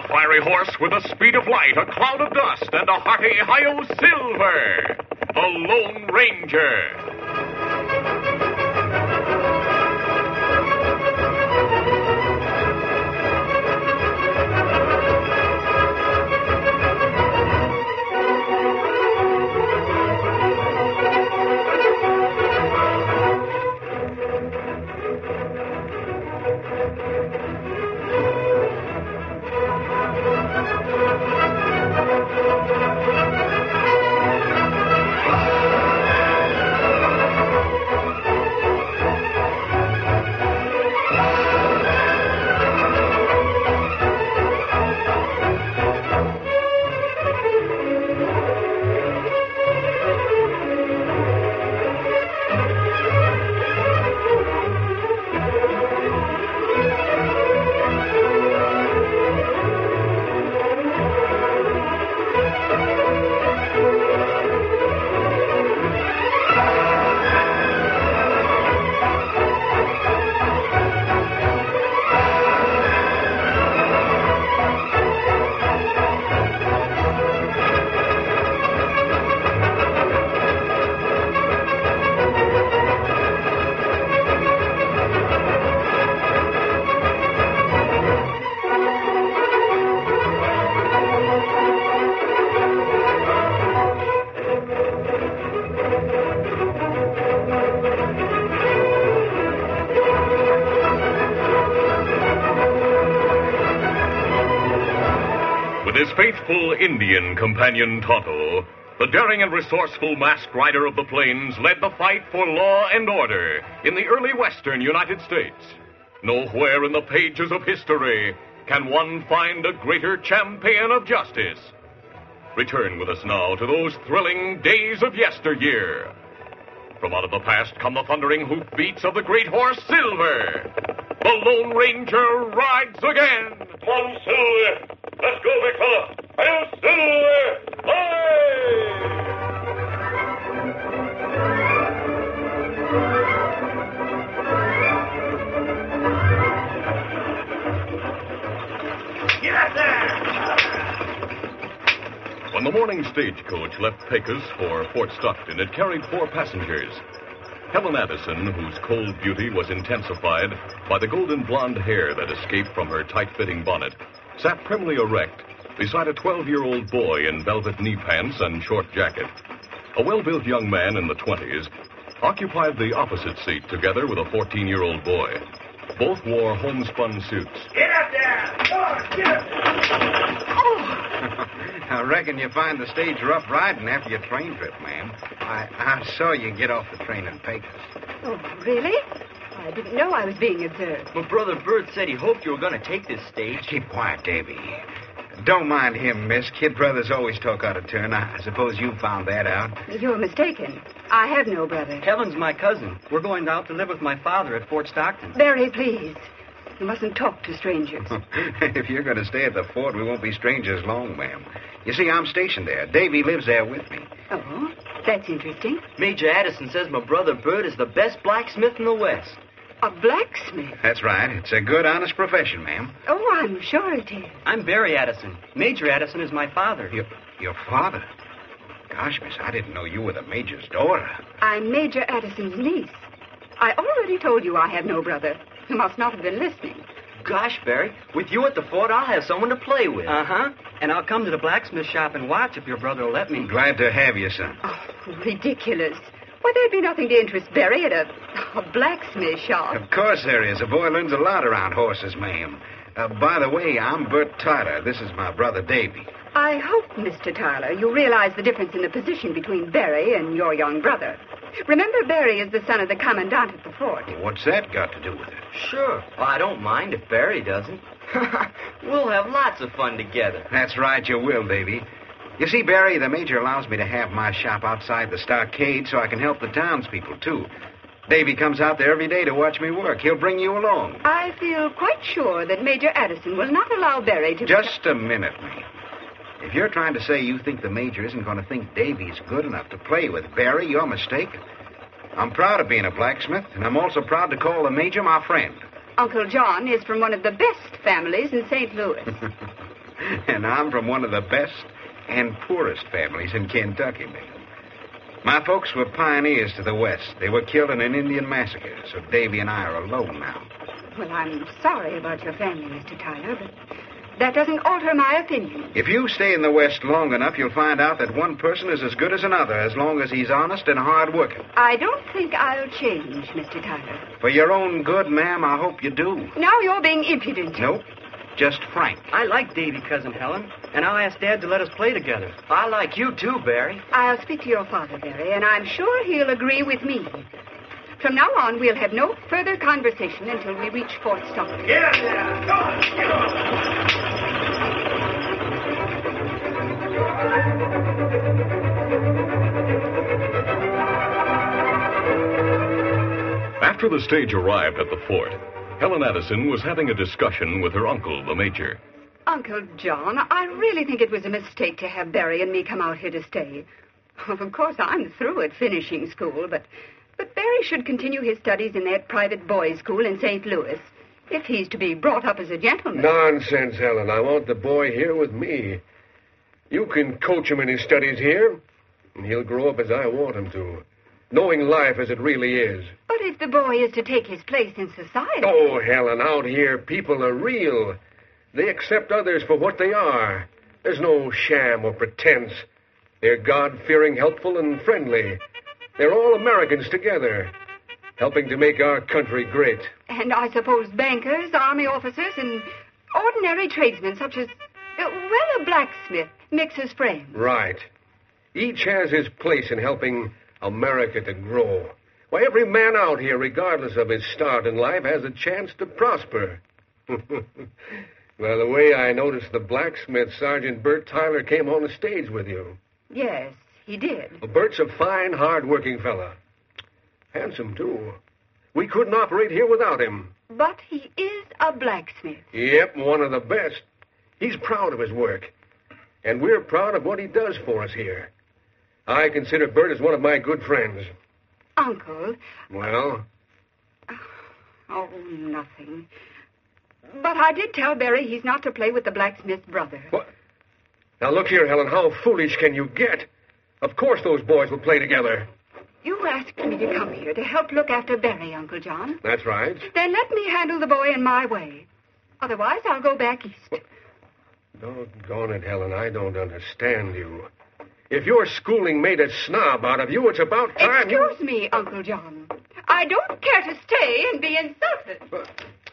fiery horse with the speed of light, a cloud of dust, and a hearty Hi-Yo Silver, the Lone Ranger. His faithful Indian companion, Tonto, the daring and resourceful masked rider of the plains, led the fight for law and order in the early western United States. Nowhere in the pages of history can one find a greater champion of justice. Return with us now to those thrilling days of yesteryear. From out of the past come the thundering hoofbeats of the great horse, Silver. The Lone Ranger rides again. Come on, Silver. Let's go, big fella. Hail, Silver! Hi! Get up there! When the morning stagecoach left Pecos for Fort Stockton, it carried 4 passengers. Helen Addison, whose cold beauty was intensified by the golden blonde hair that escaped from her tight-fitting bonnet, sat primly erect beside a 12-year-old boy in velvet knee pants and short jacket. A well-built young man in the 20s occupied the opposite seat together with a 14-year-old boy. Both wore homespun suits. Get up there! Come on, get up there! I reckon you find the stage rough riding after your train trip, ma'am. I saw you get off the train in Pecos. Oh, really? I didn't know I was being observed. Well, Brother Bert said he hoped you were going to take this stage. Keep quiet, Davy. Don't mind him, miss. Kid brothers always talk out of turn. I suppose you found that out. You're mistaken. I have no brother. Helen's my cousin. We're going out to live with my father at Fort Stockton. Very pleased. You mustn't talk to strangers. If you're going to stay at the fort, we won't be strangers long, ma'am. You see, I'm stationed there. Davy lives there with me. Oh, that's interesting. Major Addison says my brother Bert is the best blacksmith in the West. A blacksmith? That's right. It's a good, honest profession, ma'am. Oh, I'm sure it is. I'm Barry Addison. Major Addison is my father. Your father? Gosh, miss, I didn't know you were the major's daughter. I'm Major Addison's niece. I already told you I have no brother. You must not have been listening. Gosh, Barry, with you at the fort, I'll have someone to play with. Uh-huh. And I'll come to the blacksmith shop and watch if your brother will let me. Glad to have you, son. Oh, ridiculous. Why, there'd be nothing to interest Barry at a blacksmith shop. Of course there is. A boy learns a lot around horses, ma'am. By the way, I'm Bert Tyler. This is my brother, Davy. I hope, Mr. Tyler, you realize the difference in the position between Barry and your young brother. Remember, Barry is the son of the commandant at the fort. What's that got to do with it? Sure. Well, I don't mind if Barry doesn't. We'll have lots of fun together. That's right, you will, Davy. You see, Barry, the major allows me to have my shop outside the stockade so I can help the townspeople, too. Davy comes out there every day to watch me work. He'll bring you along. I feel quite sure that Major Addison will not allow Barry to... Just a minute, ma'am. If you're trying to say you think the major isn't going to think Davy's good enough to play with Barry, you're mistaken. I'm proud of being a blacksmith, and I'm also proud to call the major my friend. Uncle John is from one of the best families in St. Louis. And I'm from one of the best and poorest families in Kentucky, ma'am. My folks were pioneers to the west. They were killed in an Indian massacre, so Davy and I are alone now. Well, I'm sorry about your family, Mr. Tyler, but that doesn't alter my opinion. If you stay in the west long enough, you'll find out that one person is as good as another, as long as he's honest and hard-working. I don't think I'll change, Mr. Tyler. For your own good, ma'am, I hope you do. Now you're being impudent. Nope, just frank. I like Davy, Cousin Helen, and I'll ask Dad to let us play together. I like you too, Barry. I'll speak to your father, Barry, and I'm sure he'll agree with me. From now on, we'll have no further conversation until we reach Fort Stockton. Get up there. Come on, get on. After the stage arrived at the fort, Helen Addison was having a discussion with her uncle, the Major. Uncle John, I really think it was a mistake to have Barry and me come out here to stay. Of course, I'm through at finishing school, but Barry should continue his studies in that private boys' school in St. Louis, if he's to be brought up as a gentleman. Nonsense, Helen. I want the boy here with me. You can coach him in his studies here, and he'll grow up as I want him to, knowing life as it really is. But if the boy is to take his place in society... Oh, Helen, out here, people are real. They accept others for what they are. There's no sham or pretense. They're God-fearing, helpful, and friendly. They're all Americans together, helping to make our country great. And I suppose bankers, army officers, and ordinary tradesmen such as, a blacksmith mixes friends. Right. Each has his place in helping America to grow. Why, every man out here, regardless of his start in life, has a chance to prosper. Well, the way I noticed the blacksmith, Sergeant Bert Tyler, came on the stage with you. Yes, he did. Well, Bert's a fine, hard-working fella. Handsome, too. We couldn't operate here without him. But he is a blacksmith. Yep, one of the best. He's proud of his work. And we're proud of what he does for us here. I consider Bert as one of my good friends. Uncle. Well? Oh, nothing. But I did tell Barry he's not to play with the blacksmith's brother. What? Now, look here, Helen. How foolish can you get? Of course those boys will play together. You asked me to come here to help look after Barry, Uncle John. That's right. Then let me handle the boy in my way. Otherwise, I'll go back east. What? Doggone it, Helen. I don't understand you. If your schooling made a snob out of you, it's about time Excuse me, Uncle John. I don't care to stay and be insulted.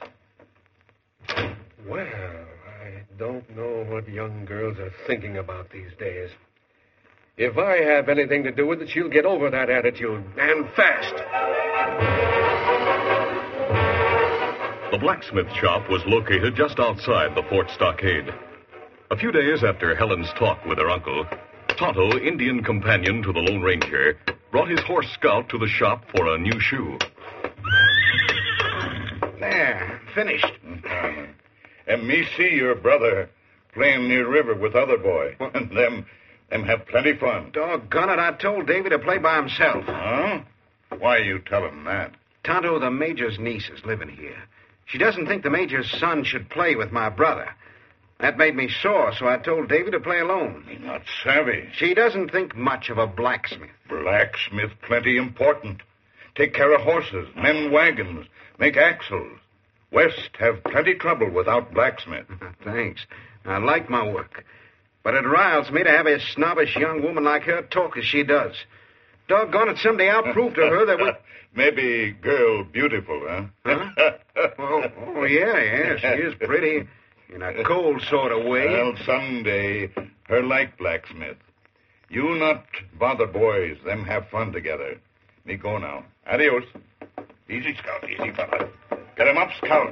Well, I don't know what young girls are thinking about these days. If I have anything to do with it, she'll get over that attitude, and fast. The blacksmith shop was located just outside the fort stockade. A few days after Helen's talk with her uncle, Tonto, Indian companion to the Lone Ranger, brought his horse Scout to the shop for a new shoe. There, finished. And me see your brother playing near river with other boy. What? And them have plenty fun. Doggone it, I told Davy to play by himself. Huh? Why you tell him that? Tonto, the Major's niece, is living here. She doesn't think the Major's son should play with my brother. That made me sore, so I told Davy to play alone. He not savvy. She doesn't think much of a blacksmith. Blacksmith plenty important. Take care of horses, mend wagons, make axles. West have plenty trouble without blacksmith. Thanks. I like my work. But it riles me to have a snobbish young woman like her talk as she does. Doggone it, someday I'll prove to her that we... Maybe girl beautiful, huh? Oh, yeah, she is pretty. In a cold sort of way. Well, someday, her like blacksmith. You not bother boys. Them have fun together. Me go now. Adios. Easy, Scout. Easy, fella. Get him up, Scout.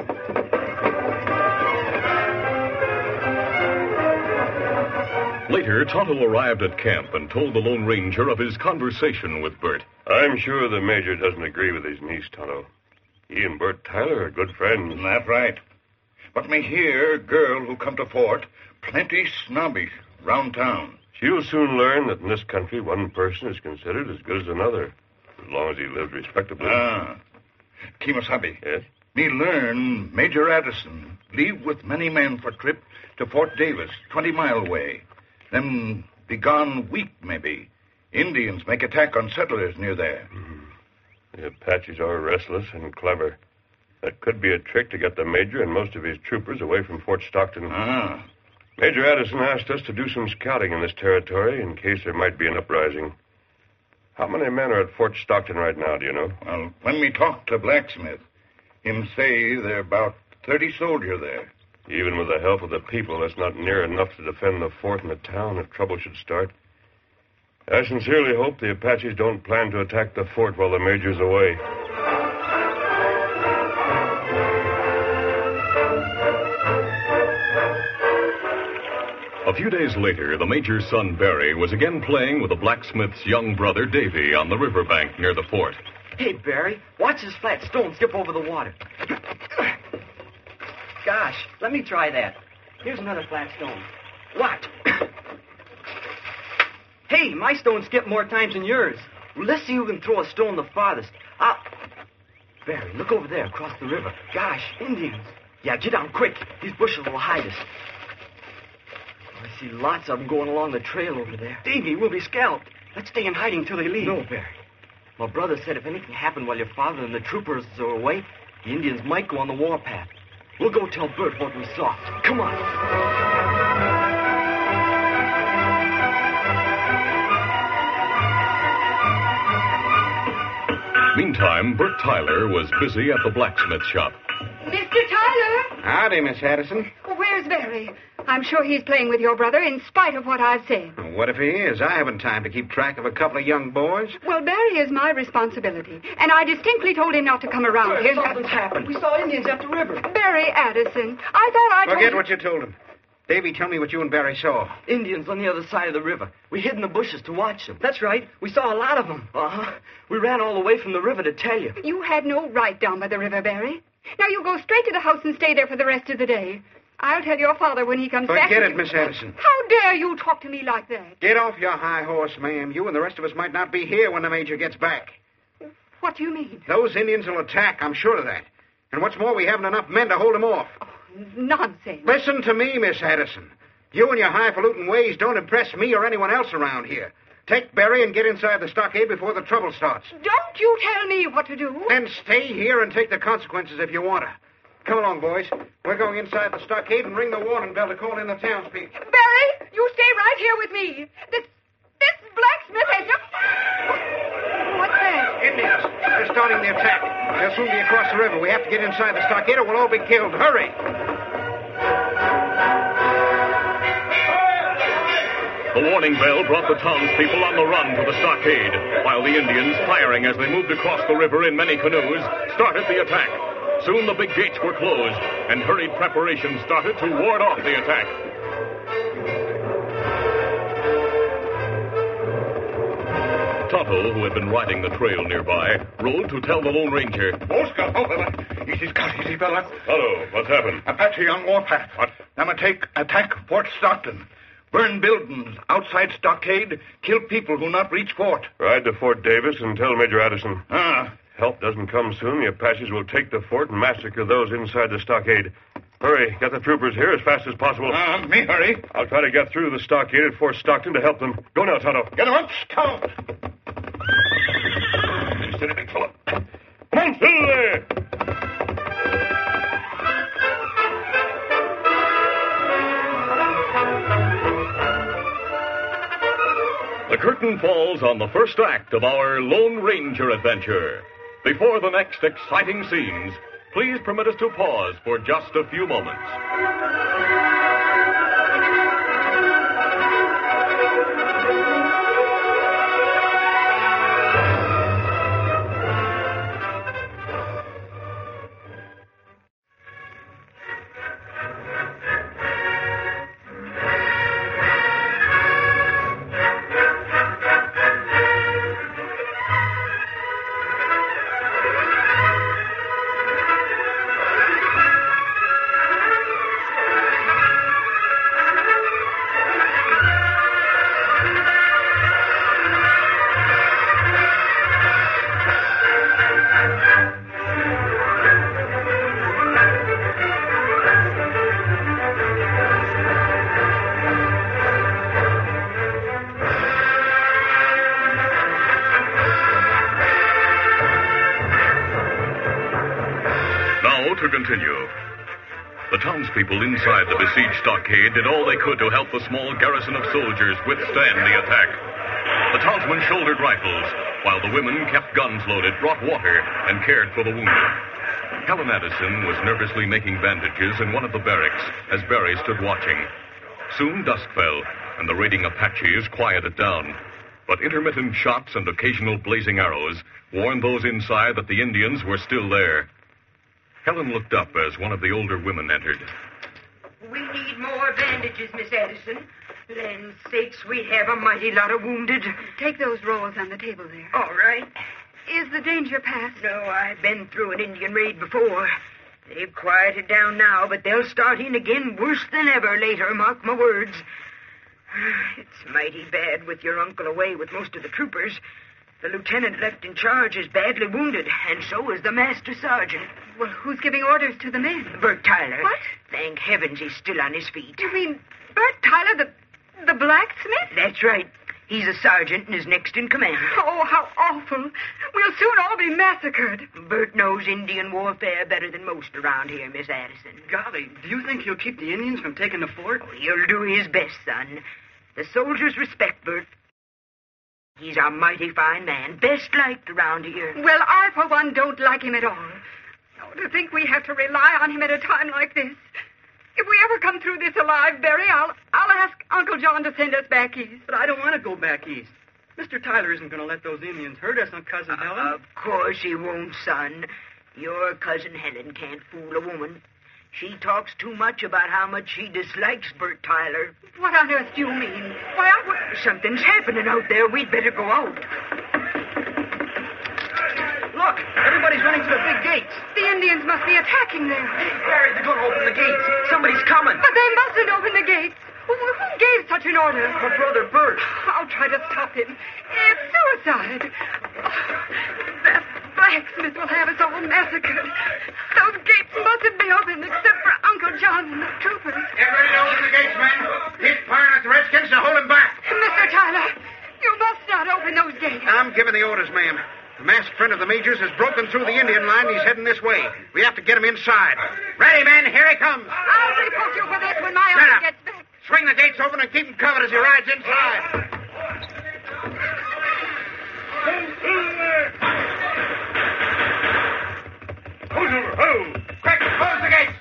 Later, Tonto arrived at camp and told the Lone Ranger of his conversation with Bert. I'm sure the Major doesn't agree with his niece, Tonto. He and Bert Tyler are good friends. That's right. But me hear girl who come to fort plenty snobbish round town. She'll soon learn that in this country one person is considered as good as another, as long as he lives respectably. Kimasabi. Yes? Me learn Major Addison leave with many men for trip to Fort Davis, 20-mile way. Then be gone week, maybe. Indians make attack on settlers near there. The Apaches are restless and clever. That could be a trick to get the Major and most of his troopers away from Fort Stockton. Ah. Major Addison asked us to do some scouting in this territory in case there might be an uprising. How many men are at Fort Stockton right now, do you know? Well, when we talked to Blacksmith, him say there are about 30 soldiers there. Even with the help of the people, that's not near enough to defend the fort and the town if trouble should start. I sincerely hope the Apaches don't plan to attack the fort while the Major's away. A few days later, the Major's son, Barry, was again playing with the blacksmith's young brother, Davy, on the riverbank near the fort. Hey, Barry, watch this flat stone skip over the water. Gosh, let me try that. Here's another flat stone. Watch. Hey, my stone skipped more times than yours. Well, let's see who can throw a stone the farthest. Barry, look over there across the river. Gosh, Indians. Yeah, get down quick. These bushes will hide us. I see lots of them going along the trail over there. Davy, we'll be scalped. Let's stay in hiding till they leave. No, Barry. My brother said if anything happened while your father and the troopers are away, the Indians might go on the warpath. We'll go tell Bert what we saw. Come on. Meantime, Bert Tyler was busy at the blacksmith shop. Mr. Tyler! Howdy, Miss Addison. Where's Barry? I'm sure he's playing with your brother in spite of what I've said. What if he is? I haven't time to keep track of a couple of young boys. Well, Barry is my responsibility, and I distinctly told him not to come around here. Something's happened. We saw Indians up the river. Barry Addison, I thought I told Forget you... what you told him. Davy, tell me what you and Barry saw. Indians on the other side of the river. We hid in the bushes to watch them. That's right. We saw a lot of them. Uh-huh. We ran all the way from the river to tell you. You had no right down by the river, Barry. Now you go straight to the house and stay there for the rest of the day. I'll tell your father when he comes back. Forget it, Miss Addison. How dare you talk to me like that? Get off your high horse, ma'am. You and the rest of us might not be here when the Major gets back. What do you mean? Those Indians will attack, I'm sure of that. And what's more, we haven't enough men to hold them off. Oh, nonsense. Listen to me, Miss Addison. You and your highfalutin ways don't impress me or anyone else around here. Take Barry and get inside the stockade before the trouble starts. Don't you tell me what to do. Then stay here and take the consequences if you want to. Come along, boys. We're going inside the stockade and ring the warning bell to call in the townspeople. Barry, you stay right here with me. This blacksmith has just... What's that? Indians. They're starting the attack. They'll soon be across the river. We have to get inside the stockade or we'll all be killed. Hurry! The warning bell brought the townspeople on the run to the stockade, while the Indians, firing as they moved across the river in many canoes, started the attack. Soon the big gates were closed, and hurried preparations started to ward off the attack. Tonto, who had been riding the trail nearby, rode to tell the Lone Ranger. Easy, Scott, easy, fella. Tonto, what's happened? Apache on warpath. What? Them attack Fort Stockton. Burn buildings outside stockade, kill people who not reach fort. Ride to Fort Davis and tell Major Addison. Ah. Help doesn't come soon, the Apaches will take the fort and massacre those inside the stockade. Hurry, get the troopers here as fast as possible. Me hurry. I'll try to get through the stockade at Fort Stockton to help them. Go now, Tonto. Get him up, Scout. Steady, big fella. Come on, still there. The curtain falls on the first act of our Lone Ranger adventure. Before the next exciting scenes, please permit us to pause for just a few moments. townspeople inside the besieged stockade did all they could to help the small garrison of soldiers withstand the attack. The townsmen shouldered rifles, while the women kept guns loaded, brought water, and cared for the wounded. Helen Addison was nervously making bandages in one of the barracks as Barry stood watching. Soon dusk fell, and the raiding Apaches quieted down. But intermittent shots and occasional blazing arrows warned those inside that the Indians were still there. Helen looked up as one of the older women entered. We need more bandages, Miss Addison. Land's sakes, we have a mighty lot of wounded. Take those rolls on the table there. All right. Is the danger past? No, I've been through an Indian raid before. They've quieted down now, but they'll start in again worse than ever later, mark my words. It's mighty bad with your uncle away with most of the troopers. The lieutenant left in charge is badly wounded, and so is the master sergeant. Well, who's giving orders to the men? Bert Tyler. What? Thank heavens he's still on his feet. You mean Bert Tyler, the blacksmith? That's right. He's a sergeant and is next in command. Oh, how awful. We'll soon all be massacred. Bert knows Indian warfare better than most around here, Miss Addison. Golly, do you think he'll keep the Indians from taking the fort? Oh, he'll do his best, son. The soldiers respect Bert. He's a mighty fine man, best liked around here. Well, I, for one, don't like him at all. Oh, to think we have to rely on him at a time like this. If we ever come through this alive, Barry, I'll ask Uncle John to send us back east. But I don't want to go back east. Mr. Tyler isn't going to let those Indians hurt us on Cousin Helen. Of course he won't, son. Your Cousin Helen can't fool a woman. She talks too much about how much she dislikes Bert Tyler. What on earth do you mean? Why, Something's happening out there. We'd better go out. Look, everybody's running to the big gates. The Indians must be attacking there. Hey, Barry, they're going to open the gates. Somebody's coming. But they mustn't open the gates. Who gave such an order? My brother, Bert. I'll try to stop him. It's suicide. That blacksmith will have us all massacred. Those gates mustn't be opened except for Uncle John and the troopers. Get ready to open the gates, men. Keep firing at the Redskins to hold them back. Mr. Tyler, you must not open those gates. I'm giving the orders, ma'am. The masked friend of the Major's has broken through the Indian line. He's heading this way. We have to get him inside. Ready, men. Here he comes. I'll report you for this when my Shut uncle up. gets back. Swing the gates open and keep him covered as he rides inside. Who's over? Ho! Quick, close the gates.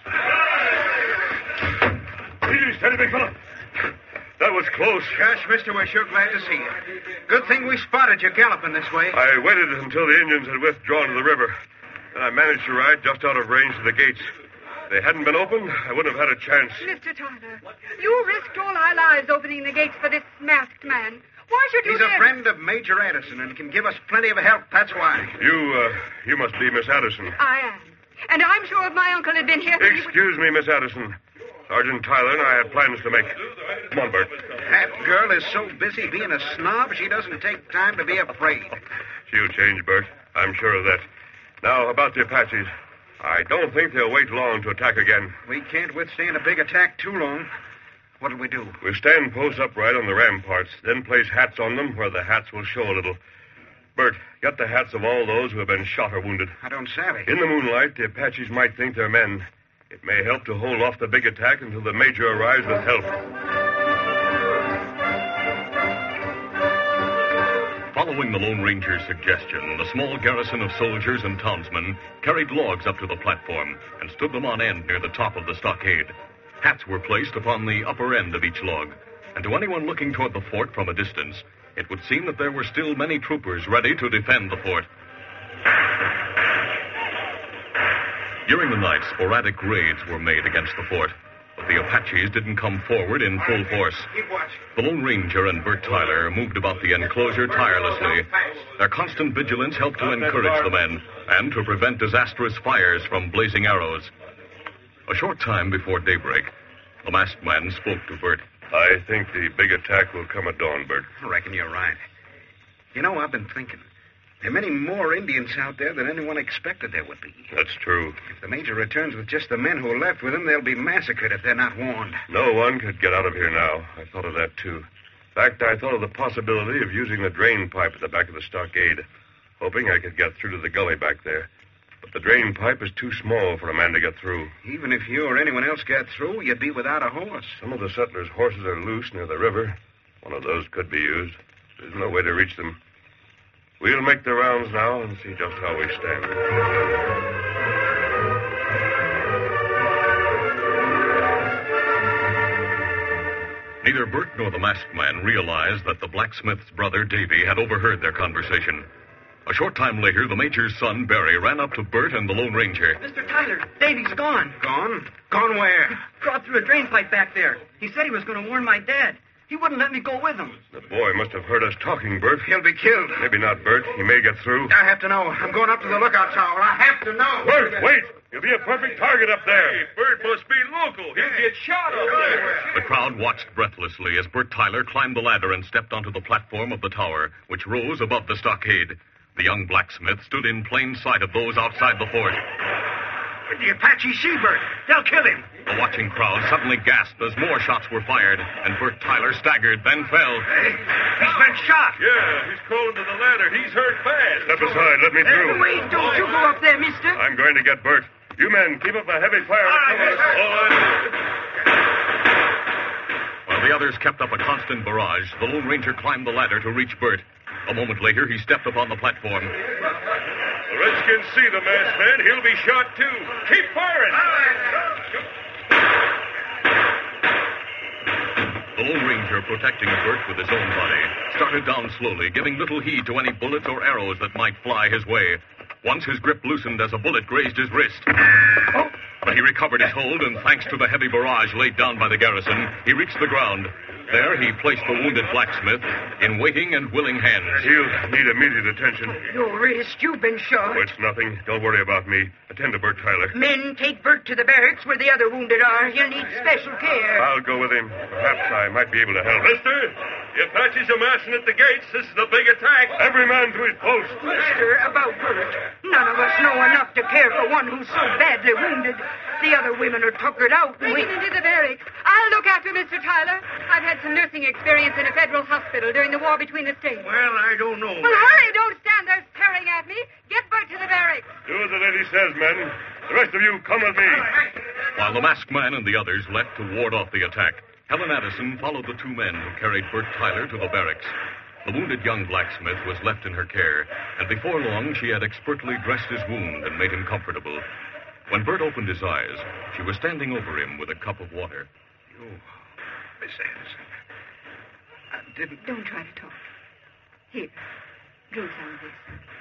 Easy, steady, big fella. That was close. Gosh, mister, we're sure glad to see you. Good thing we spotted you galloping this way. I waited until the Indians had withdrawn to the river. Then I managed to ride just out of range of the gates. If they hadn't been opened, I wouldn't have had a chance. Mr. Tyler, you risked all our lives opening the gates for this masked man. Why should you He's dare... a friend of Major Addison and can give us plenty of help, that's why. You must be Miss Addison. I am. And I'm sure if my uncle had been here... that he would- Excuse me, Miss Addison. Sergeant Tyler and I had plans to make. Come on, Bert. That girl is so busy being a snob, she doesn't take time to be afraid. She'll change, Bert. I'm sure of that. Now, about the Apaches. I don't think they'll wait long to attack again. We can't withstand a big attack too long. What'll we do? We'll stand post upright on the ramparts, then place hats on them where the hats will show a little. Bert, get the hats of all those who have been shot or wounded. I don't savvy. In the moonlight, the Apaches might think they're men. It may help to hold off the big attack until the Major arrives with help. Following the Lone Ranger's suggestion, the small garrison of soldiers and townsmen carried logs up to the platform and stood them on end near the top of the stockade. Hats were placed upon the upper end of each log, and to anyone looking toward the fort from a distance, it would seem that there were still many troopers ready to defend the fort. During the night, sporadic raids were made against the fort, but the Apaches didn't come forward in full force. Keep watch. The Lone Ranger and Bert Tyler moved about the enclosure tirelessly. Their constant vigilance helped to encourage the men and to prevent disastrous fires from blazing arrows. A short time before daybreak, the masked man spoke to Bert. I think the big attack will come at dawn, Bert. I reckon you're right. You know, I've been thinking. There are many more Indians out there than anyone expected there would be. That's true. If the Major returns with just the men who are left with him, they'll be massacred if they're not warned. No one could get out of here now. I thought of that, too. In fact, I thought of the possibility of using the drain pipe at the back of the stockade, hoping I could get through to the gully back there. But the drain pipe is too small for a man to get through. Even if you or anyone else got through, you'd be without a horse. Some of the settlers' horses are loose near the river. One of those could be used. There's no way to reach them. We'll make the rounds now and see just how we stand. Neither Bert nor the masked man realized that the blacksmith's brother, Davy, had overheard their conversation. A short time later, the major's son, Barry, ran up to Bert and the Lone Ranger. Mr. Tyler, Davy's gone. Gone? Gone where? Crawled through a drain pipe back there. He said he was going to warn my dad. He wouldn't let me go with him. The boy must have heard us talking, Bert. He'll be killed. Maybe not, Bert. He may get through. I have to know. I'm going up to the lookout tower. I have to know. Bert, wait! You'll be a perfect target up there. Hey, Bert must be local. He'll get shot up there. The crowd watched breathlessly as Bert Tyler climbed the ladder and stepped onto the platform of the tower, which rose above the stockade. The young blacksmith stood in plain sight of those outside the fort. The Apache see Bert. They'll kill him. The watching crowd suddenly gasped as more shots were fired, and Bert Tyler staggered, then fell. Hey, he's been shot. Yeah, he's crawling to the ladder. He's hurt bad. Step aside. Let me through. Wait, don't you go up there, mister. I'm going to get Bert. You men, keep up a heavy fire to cover us. While the others kept up a constant barrage, the Lone Ranger climbed the ladder to reach Bert. A moment later, he stepped upon the platform. The Redskins see the masked man. He'll be shot, too. Keep firing. The Lone Ranger, protecting Bert with his own body, started down slowly, giving little heed to any bullets or arrows that might fly his way. Once his grip loosened as a bullet grazed his wrist. But he recovered his hold, and thanks to the heavy barrage laid down by the garrison, he reached the ground. There, he placed the wounded blacksmith in waiting and willing hands. He'll need immediate attention. Your wrist, you've been shot. Oh, it's nothing. Don't worry about me. Attend to Bert Tyler. Men, take Bert to the barracks where the other wounded are. He'll need special care. I'll go with him. Perhaps I might be able to help. Mister, the Apaches are massing at the gates. This is a big attack. Every man to his post. Mister, about Bert. None of us know enough to care for one who's so badly wounded. The other women are tuckered out. Bring him into the barracks. I'll look after Mr. Tyler. I've had some nursing experience in a federal hospital during the war between the states. Well, I don't know. Well, hurry. Don't stand there staring at me. Get Bert to the barracks. Do as the lady says, men. The rest of you, come with me. While the masked man and the others left to ward off the attack, Helen Addison followed the two men who carried Bert Tyler to the barracks. The wounded young blacksmith was left in her care, and before long she had expertly dressed his wound and made him comfortable. When Bert opened his eyes, she was standing over him with a cup of water. You, Miss Anderson, I didn't... Don't try to talk. Here, drink some of this.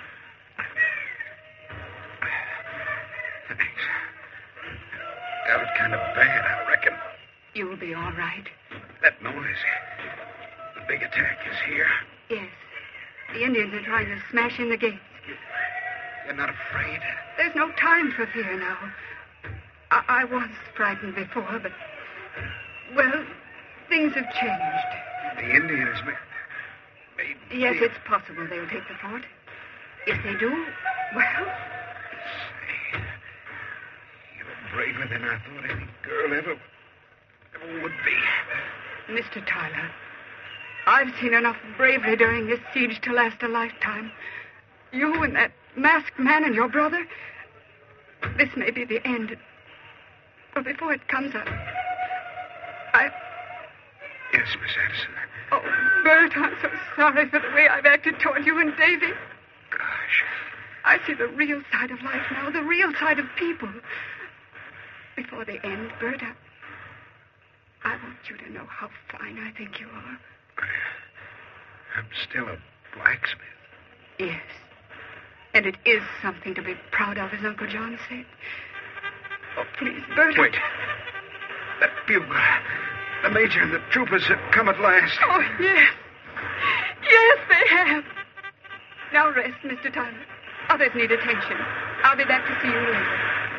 Thanks. That was kind of bad, I reckon. You'll be all right. That noise, the big attack is here. Yes. The Indians are trying to smash in the gates. You're not afraid? There's no time for fear now. I was frightened before, but... Well, things have changed. The Indians made... Yes, it's possible they'll take the fort. If they do, well... Say, you're braver than I thought any girl ever would be. Mr. Tyler, I've seen enough bravery during this siege to last a lifetime. You and that masked man and your brother... This may be the end. But before it comes, I... Yes, Miss Addison. Oh, Bert, I'm so sorry for the way I've acted toward you and Davy. Gosh. I see the real side of life now, the real side of people. Before the end, Bert, I want you to know how fine I think you are. I'm still a blacksmith. Yes. And it is something to be proud of, as Uncle John said. Oh, please, Bert. Wait. That bugle. The major and the troopers have come at last. Oh, yes. Yes, they have. Now rest, Mr. Tyler. Others need attention. I'll be back to see you later.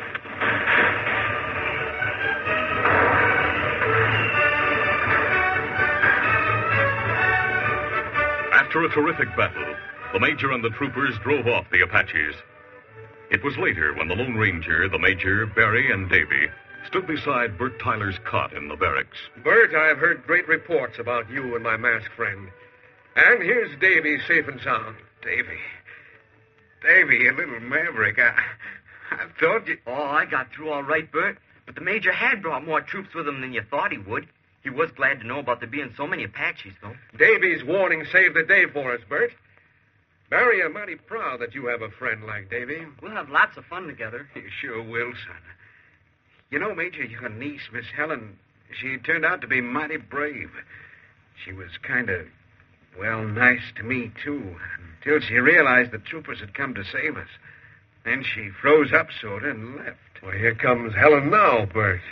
After a terrific battle, the major and the troopers drove off the Apaches. It was later when the Lone Ranger, the major, Barry, and Davy stood beside Bert Tyler's cot in the barracks. Bert, I've heard great reports about you and my masked friend. And here's Davy safe and sound. Davy, you little maverick. I thought you... Oh, I got through all right, Bert. But the Major had brought more troops with him than you thought he would. He was glad to know about there being so many Apaches, though. Davy's warning saved the day for us, Bert. Barry, I'm mighty proud that you have a friend like Davy. We'll have lots of fun together. You sure will, son. You know, Major, your niece, Miss Helen, she turned out to be mighty brave. She was kind of, well, nice to me, too, until she realized the troopers had come to save us. Then she froze up sort of and left. Well, here comes Helen now, Bert.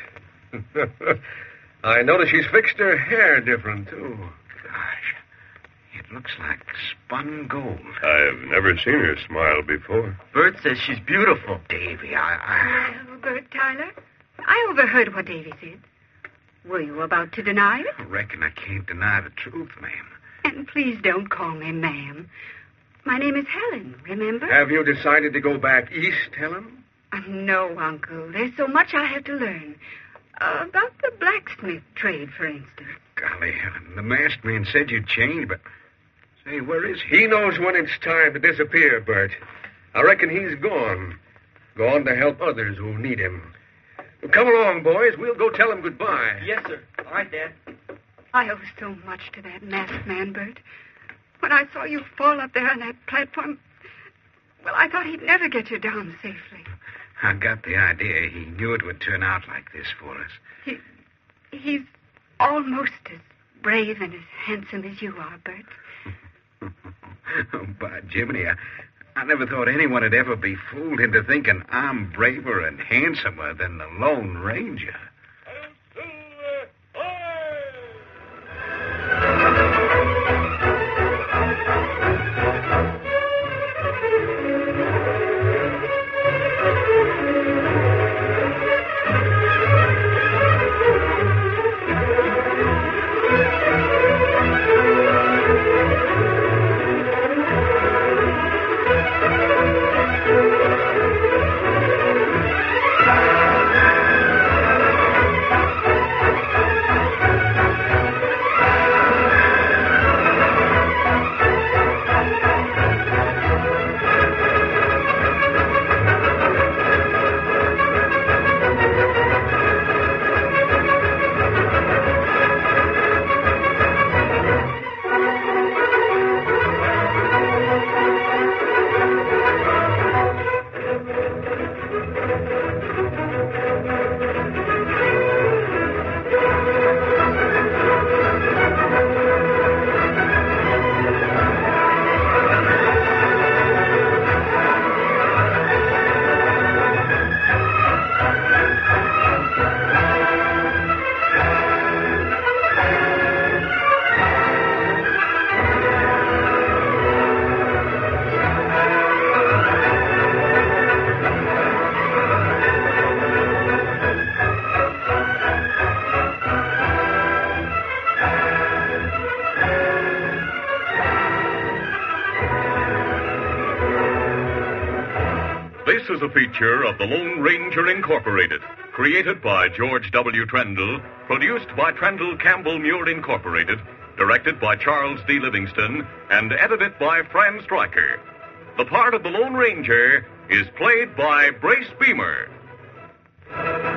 I notice she's fixed her hair different, too. Gosh, it looks like spun gold. I've never seen her smile before. Bert says she's beautiful. Davy, Well, Bert Tyler, I overheard what Davy said. Were you about to deny it? I reckon I can't deny the truth, ma'am. And please don't call me ma'am. My name is Helen, remember? Have you decided to go back east, Helen? No, Uncle. There's so much I have to learn. About the blacksmith trade, for instance. Golly, Helen, the masked man said you'd change, but... Say, where is he? He knows when it's time to disappear, Bert. I reckon he's gone. Gone to help others who need him. Well, come along, boys. We'll go tell him goodbye. Yes, sir. All right, Dad. I owe so much to that masked man, Bert. When I saw you fall up there on that platform, well, I thought he'd never get you down safely. I got the idea he knew it would turn out like this for us. He's almost as brave and as handsome as you are, Bert. Oh, by Jiminy, I never thought anyone would ever be fooled into thinking I'm braver and handsomer than the Lone Ranger. This is a feature of the Lone Ranger Incorporated, created by George W. Trendle, produced by Trendle Campbell Muir Incorporated, directed by Charles D. Livingston, and edited by Fran Stryker. The part of the Lone Ranger is played by Brace Beamer.